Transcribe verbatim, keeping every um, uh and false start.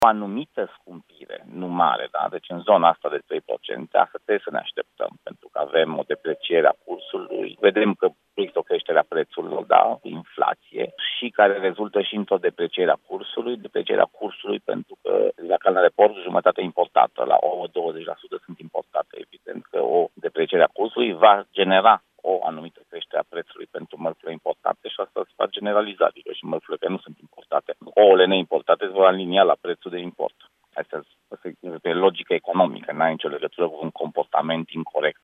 o anumită scumpire, nu mare, da? Deci în zona asta de trei la sută, asta trebuie să ne așteptăm, pentru că avem o depreciere a cursului, vedem că există o creștere a prețurilor, da, inflație, și care rezultă și într-o depreciere a cursului, deprecierea cursului pentru că la carnea de porc jumătate importată, la ouă douăzeci la sută sunt importate, evident că o depreciere a cursului va genera o anumită creștere a prețului pentru mărfurile importate și asta se va generaliza, adică și mărfurile care nu sunt importate. Ouăle neimportate se vor alinia la prețul de import. Asta este logică economică, n-ai nicio legătură cu un comportament incorect